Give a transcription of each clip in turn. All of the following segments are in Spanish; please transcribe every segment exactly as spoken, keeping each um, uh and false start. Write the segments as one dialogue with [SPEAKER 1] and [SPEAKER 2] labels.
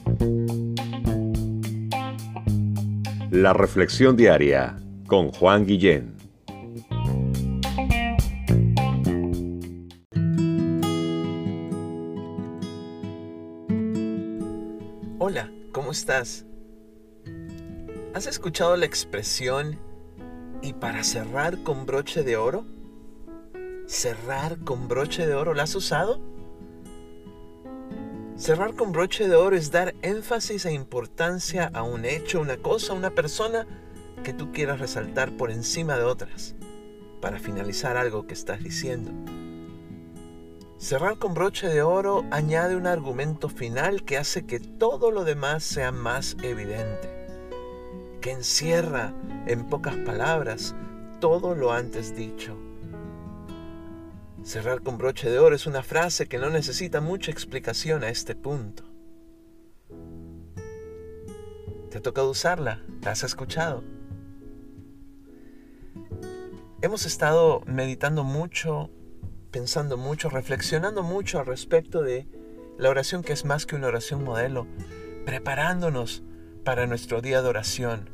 [SPEAKER 1] La reflexión diaria con Juan Guillén.
[SPEAKER 2] Hola, ¿cómo estás? ¿Has escuchado la expresión "y para cerrar con broche de oro"? ¿Cerrar con broche de oro? ¿La has usado? Cerrar con broche de oro es dar énfasis e importancia a un hecho, una cosa, una persona que tú quieras resaltar por encima de otras para finalizar algo que estás diciendo. Cerrar con broche de oro añade un argumento final que hace que todo lo demás sea más evidente, que encierra en pocas palabras todo lo antes dicho. Cerrar con broche de oro es una frase que no necesita mucha explicación a este punto. ¿Te ha tocado usarla? ¿La has escuchado? Hemos estado meditando mucho, pensando mucho, reflexionando mucho al respecto de la oración que es más que una oración modelo, preparándonos para nuestro día de oración.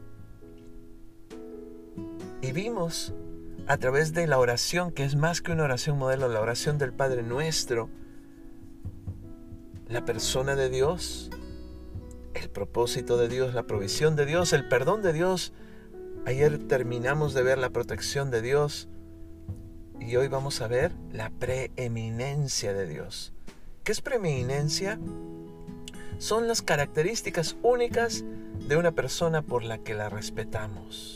[SPEAKER 2] Y vimos a través de la oración que es más que una oración modelo, la oración del Padre Nuestro, la persona de Dios, el propósito de Dios, la provisión de Dios, el perdón de Dios. Ayer terminamos de ver la protección de Dios y hoy vamos a ver la preeminencia de Dios. ¿Qué es preeminencia? Son las características únicas de una persona por la que la respetamos.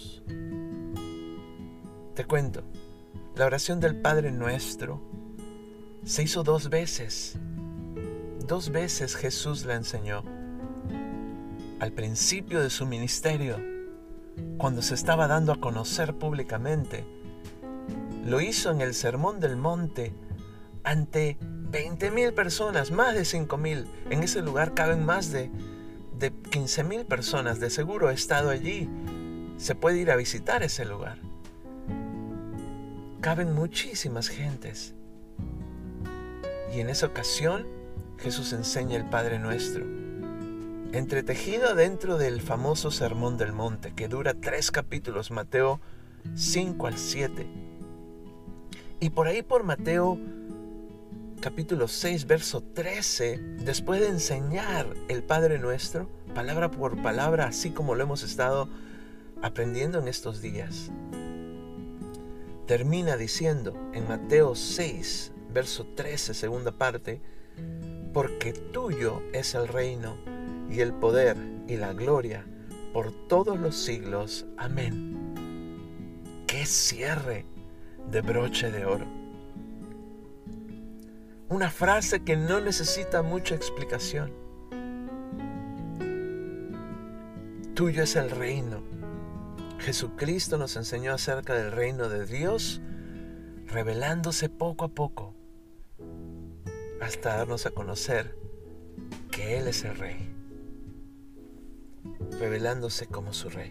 [SPEAKER 2] Te cuento, la oración del Padre Nuestro se hizo dos veces. Dos veces Jesús la enseñó. Al principio de su ministerio, cuando se estaba dando a conocer públicamente, lo hizo en el Sermón del Monte ante veinte mil personas, más de cinco mil. En ese lugar caben más de, de quince mil personas. De seguro he estado allí. Se puede ir a visitar ese lugar. Caben muchísimas gentes. Y en esa ocasión Jesús enseña el Padre Nuestro, entretejido dentro del famoso Sermón del Monte, que dura tres capítulos, Mateo cinco al siete. Y por ahí por Mateo capítulo seis, verso trece, después de enseñar el Padre Nuestro, palabra por palabra, así como lo hemos estado aprendiendo en estos días, termina diciendo en Mateo seis, verso trece, segunda parte: porque tuyo es el reino y el poder y la gloria por todos los siglos. Amén. ¡Qué cierre de broche de oro! Una frase que no necesita mucha explicación. Tuyo es el reino. Jesucristo nos enseñó acerca del reino de Dios, revelándose poco a poco, hasta darnos a conocer que Él es el Rey, revelándose como su Rey.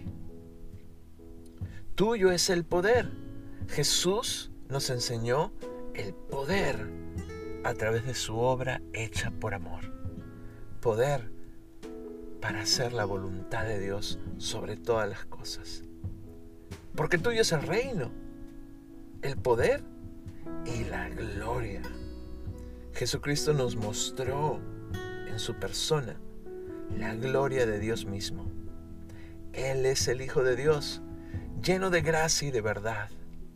[SPEAKER 2] Tuyo es el poder. Jesús nos enseñó el poder a través de su obra hecha por amor. Poder para hacer la voluntad de Dios sobre todas las cosas. Porque tuyo es el reino, el poder y la gloria. Jesucristo nos mostró en su persona la gloria de Dios mismo. Él es el Hijo de Dios, lleno de gracia y de verdad.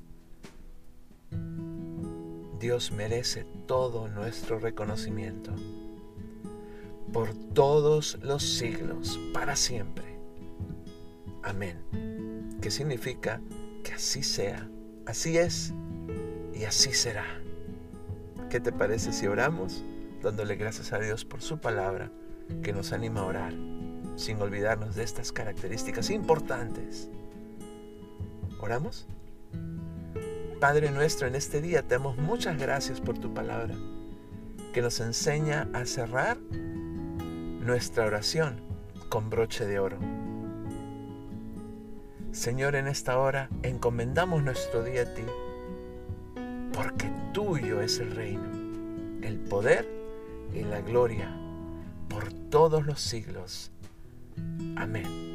[SPEAKER 2] Dios merece todo nuestro reconocimiento por todos los siglos, para siempre. Amén. ¿Qué significa? Que así sea, así es y así será. ¿Qué te parece si oramos dándole gracias a Dios por su palabra que nos anima a orar, sin olvidarnos de estas características importantes? ¿Oramos? Padre nuestro, en este día te damos muchas gracias por tu palabra, que nos enseña a cerrar nuestra oración con broche de oro. Señor, en esta hora encomendamos nuestro día a ti, porque tuyo es el reino, el poder y la gloria por todos los siglos. Amén.